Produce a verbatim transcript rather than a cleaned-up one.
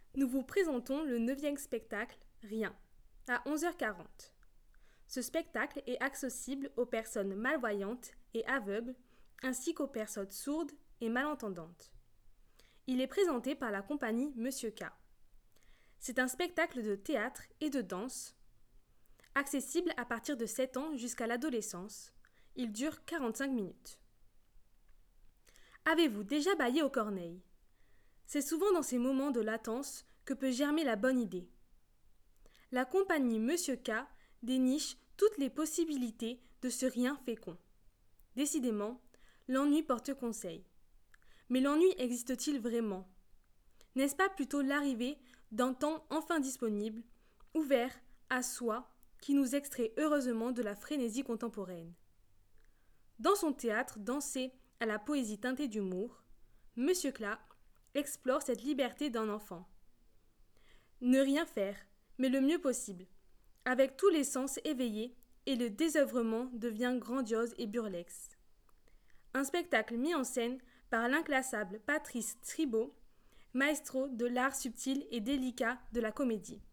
Nous vous présentons le neuvième spectacle, Rien, à onze heures quarante. Ce spectacle est accessible aux personnes malvoyantes et aveugles, ainsi qu'aux personnes sourdes et malentendantes. Il est présenté par la compagnie Monsieur K. C'est un spectacle de théâtre et de danse, accessible à partir de sept ans jusqu'à l'adolescence. Il dure quarante-cinq minutes. Avez-vous déjà bâillé aux corneilles ? C'est souvent dans ces moments de latence que peut germer la bonne idée. La compagnie Monsieur K déniche toutes les possibilités de ce rien fécond. Décidément, l'ennui porte conseil. Mais l'ennui existe-t-il vraiment ? N'est-ce pas plutôt l'arrivée d'un temps enfin disponible, ouvert à soi, qui nous extrait heureusement de la frénésie contemporaine ? Dans son théâtre dansé à la poésie teintée d'humour, Monsieur K explore cette liberté d'un enfant. Ne rien faire, mais le mieux possible, avec tous les sens éveillés, et le désœuvrement devient grandiose et burlesque. Un spectacle mis en scène par l'inclassable Patrice Tribault, maestro de l'art subtil et délicat de la comédie.